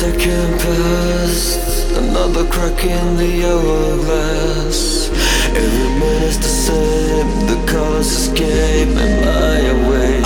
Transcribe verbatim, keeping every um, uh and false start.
second past, another crack in the hourglass. Every minute's the same, the colors escape and lie away.